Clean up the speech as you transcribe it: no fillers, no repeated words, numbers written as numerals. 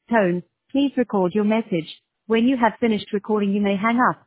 Tone, please record your message. When you have finished recording, you may hang up.